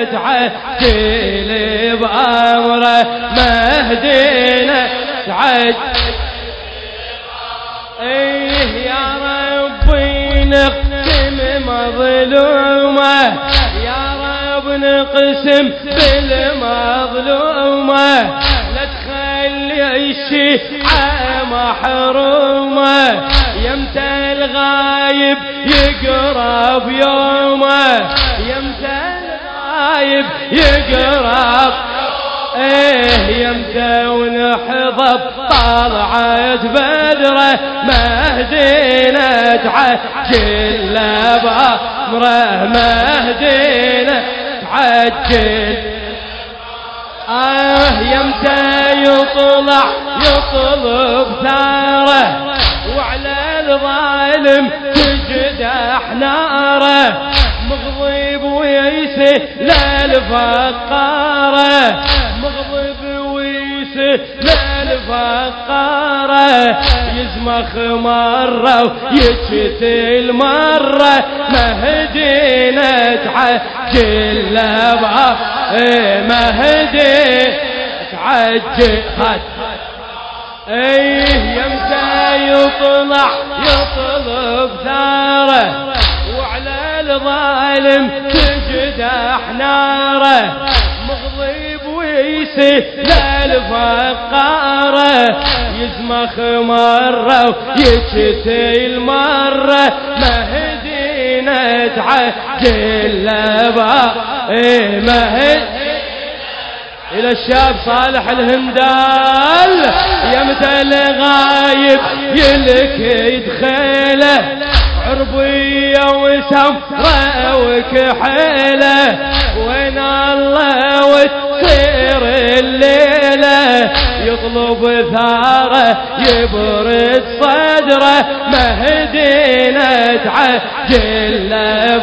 تعجل بأمره مهدينا تعجل يا ربي نقسم مظلومة يا رب نقسم بالمظلومة لا تخلي الشيعة محرومة يمتى الغايب يقرب يومه يمتى الغايب يقرب يمتى ونحضب طلعت بدره مهدينا تعجل بأمره مهدينا تعجل يمتى يطلع يطلب ثاره وعلى الظالم تجدح ناره مغضب ويسي للفقاره مغضب ويسي للفقاره يزمخ مرة ويتشتل مرة مهدينا تعجل مهدي تعجل يمتى يطلع يطلب ثاره وعلى الظالم تجدح ناره مغضب ويسي للفقاره يزمخ مرة ويتشتل مرة مهدينا تعجل مهد إلى الشاب صالح الهندال يمتى الغايب يلك يدخله عربية وسمرة وكحيلة وين الله وتصير الليلة يطلب ثاره يبرد صدره مهدينا تعجل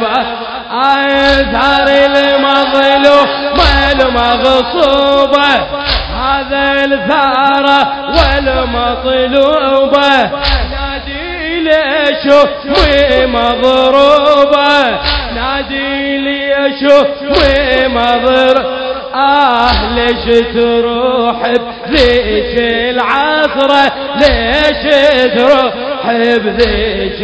ثار المظلوم والمغصوبة هذا الثارة والمطلوبة نادي ليش ومضروبة نادي ليش ومضروبة ليش تروح بذيك العصرة ليش تروح بذيك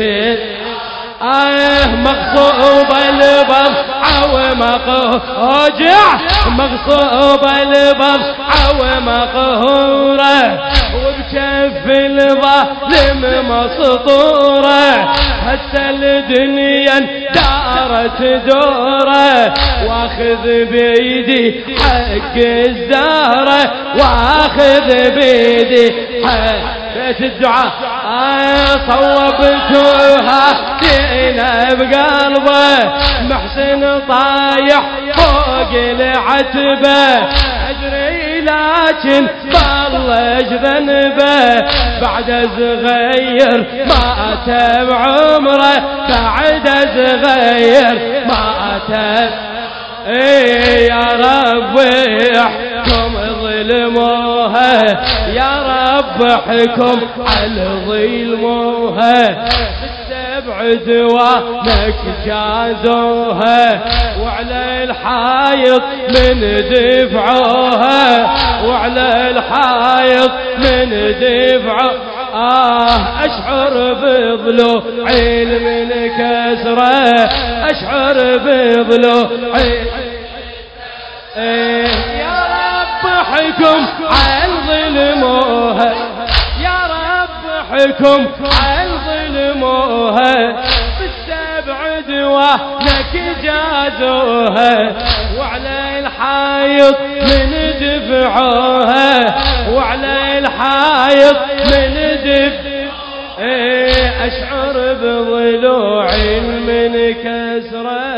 مغصوبة البضعة ومقهورة مغصوبة البضعة ومقهورة وبكف الظالم مسطورة هسه الدنيا دارت دوره واخذ بيدي حق الزهرة واخذ بيدي حق بيت الدعاء صوبتها دينا بقلبه محسن طايح فوق العتبة أجري لكن طلج ذنبه بعد صغير مات بعمره بعد صغير مات يا رب احكم ظلموها يا رب احكم على ظلموها بالسبع دوانك جازوها وعلى الحايط من دفعوها وعلى الحايط من دفعوها أشعر بضلوعي من كسره أشعر بضلوعي يا رب حكم عن ظلموها يا رب حكم عن ظلموها بالسبع دوانك جازوها وعلى الحايط من دفعوها وعلى الحايط من دفعوها أشعر بضلوعي من كسره